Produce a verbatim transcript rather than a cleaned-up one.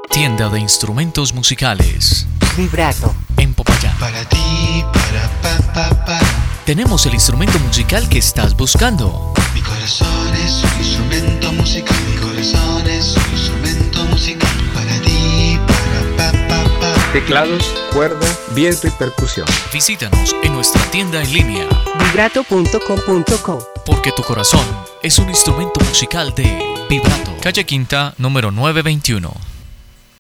Tienda de instrumentos musicales. Vibrato. En Popayán. Para ti, para pa, pa, pa. Tenemos el instrumento musical que estás buscando. Mi corazón es un instrumento musical. Mi corazón es un instrumento musical. Para ti, para pa, pa, pa. Teclados, cuerda, viento y percusión. Visítanos en nuestra tienda en línea. Vibrato punto com punto co. Porque tu corazón es un instrumento musical de Vibrato. Calle Quinta, número novecientos veintiuno.